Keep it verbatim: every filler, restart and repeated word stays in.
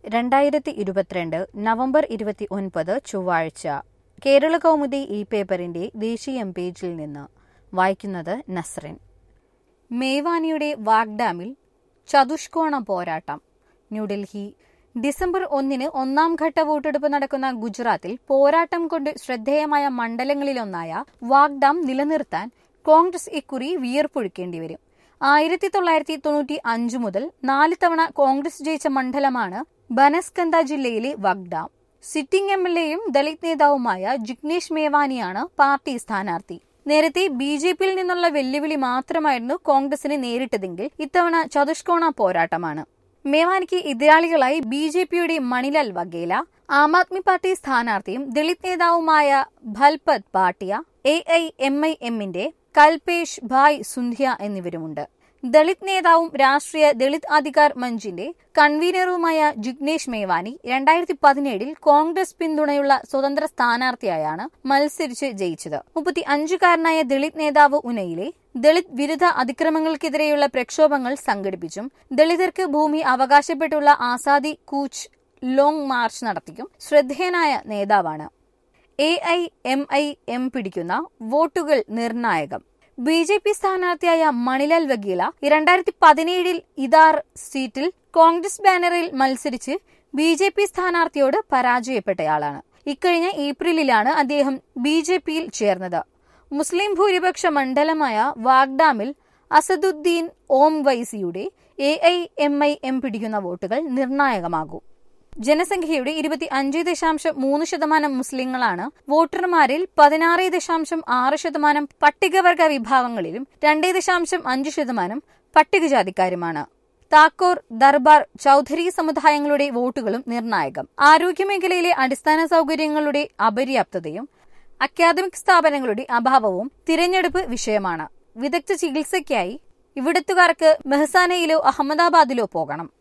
രണ്ടായിരത്തി ഇരുപത്തിരണ്ട് നവംബർ ഇരുപത്തി ഒൻപത് ചൊവ്വാഴ്ച കേരള കൗമുദി ഈ പേപ്പറിന്റെ ദേശീയ പേജിൽ നിന്ന് വായിക്കുന്നത് നസ്റിൻ. മേവാനിയുടെ വാഗ്ഡാമിൽ ചതുഷ്കോണ പോരാട്ടം. ന്യൂഡൽഹി. ഡിസംബർ ഒന്നിന് ഒന്നാം ഘട്ട വോട്ടെടുപ്പ് നടക്കുന്ന ഗുജറാത്തിൽ പോരാട്ടം കൊണ്ട് ശ്രദ്ധേയമായ മണ്ഡലങ്ങളിലൊന്നായ വാഗ്ഡാം നിലനിർത്താൻ കോൺഗ്രസ് ഇക്കുറി വിയർപ്പൊഴുക്കേണ്ടിവരും. ആയിരത്തി തൊള്ളായിരത്തി തൊണ്ണൂറ്റി അഞ്ചു മുതൽ നാല് തവണ കോൺഗ്രസ് ജയിച്ച മണ്ഡലമാണ് ബനസ്കന്ത ജില്ലയിലെ വാഗ്ഡാം. സിറ്റിംഗ് എം എൽ എയും ദളിത് നേതാവുമായ ജിഗ്നേഷ് മേവാനിയാണ് പാർട്ടി സ്ഥാനാർത്ഥി. നേരത്തെ ബി ജെ പിയിൽ നിന്നുള്ള വെല്ലുവിളി മാത്രമായിരുന്നു കോൺഗ്രസിനെ നേരിട്ടതെങ്കിൽ ഇത്തവണ ചതുഷ്കോണ പോരാട്ടമാണ്. മേവാനിക്ക് എതിരാളികളായി ബി ജെ പിയുടെ മണിലാൽ വഗേല, ആം ആദ്മി പാർട്ടി സ്ഥാനാർത്ഥിയും ദളിത് നേതാവുമായ Bhalpat Bhatia, A I M I എമ്മിന്റെ കൽപേഷ് ഭായ് സുന്ധ്യ എന്നിവരുമുണ്ട്. ദളിത് നേതാവും രാഷ്ട്രീയ ദളിത് അധികാർ മഞ്ചിന്റെ കൺവീനറുമായ ജിഗ്നേഷ് മേവാനി രണ്ടായിരത്തി പതിനേഴിൽ കോൺഗ്രസ് പിന്തുണയുള്ള സ്വതന്ത്ര സ്ഥാനാർത്ഥിയായാണ് മത്സരിച്ച് ജയിച്ചത്. മുപ്പത്തി അഞ്ചുകാരനായ ദളിത് നേതാവ് ഉനയിലെ ദളിത് വിരുദ്ധ അതിക്രമങ്ങൾക്കെതിരെയുള്ള പ്രക്ഷോഭങ്ങൾ സംഘടിപ്പിച്ചും ദളിതർക്ക് ഭൂമി അവകാശപ്പെട്ടുള്ള ആസാദി കൂച്ച് ലോങ് മാർച്ച് നടത്തിയും ശ്രദ്ധേയനായ നേതാവാണ്. A I M I M പിടിക്കുന്ന വോട്ടുകൾ നിർണായകം. ബി ജെ പി സ്ഥാനാർത്ഥിയായ മണിലാൽ വഗേല രണ്ടായിരത്തി പതിനേഴിൽ ഇദാർ സീറ്റിൽ കോൺഗ്രസ് ബാനറിൽ മത്സരിച്ച് ബി ജെ പി സ്ഥാനാർത്ഥിയോട് പരാജയപ്പെട്ടയാളാണ്. ഇക്കഴിഞ്ഞ ഏപ്രിലിലാണ് അദ്ദേഹം ബി ജെ പിയിൽ ചേർന്നത്. മുസ്ലിം ഭൂരിപക്ഷ മണ്ഡലമായ വാഗ്ഡാമിൽ അസദുദ്ദീൻ ഓം വൈസിയുടെ A I M I M പിടിക്കുന്ന വോട്ടുകൾ നിർണായകമാകും. ജനസംഖ്യയുടെ ഇരുപത്തി അഞ്ച് ദശാംശം മൂന്ന് ശതമാനം മുസ്ലിങ്ങളാണ്. വോട്ടർമാരിൽ പതിനാറ് ദശാംശം ആറ് ശതമാനം പട്ടികവർഗ വിഭാഗങ്ങളിലും രണ്ട് ദശാംശം അഞ്ച് ശതമാനം പട്ടികജാതിക്കാരുമാണ്. താക്കൂർ, ദർബാർ, ചൌധരി സമുദായങ്ങളുടെ വോട്ടുകളും നിർണായകം. ആരോഗ്യമേഖലയിലെ അടിസ്ഥാന സൗകര്യങ്ങളുടെ അപര്യാപ്തതയും അക്കാദമിക് സ്ഥാപനങ്ങളുടെ അഭാവവും തിരഞ്ഞെടുപ്പ് വിഷയമാണ്. വിദഗ്ധ ചികിത്സയ്ക്കായി ഇവിടത്തുകാർക്ക് മെഹ്സാനയിലോ അഹമ്മദാബാദിലോ പോകണം.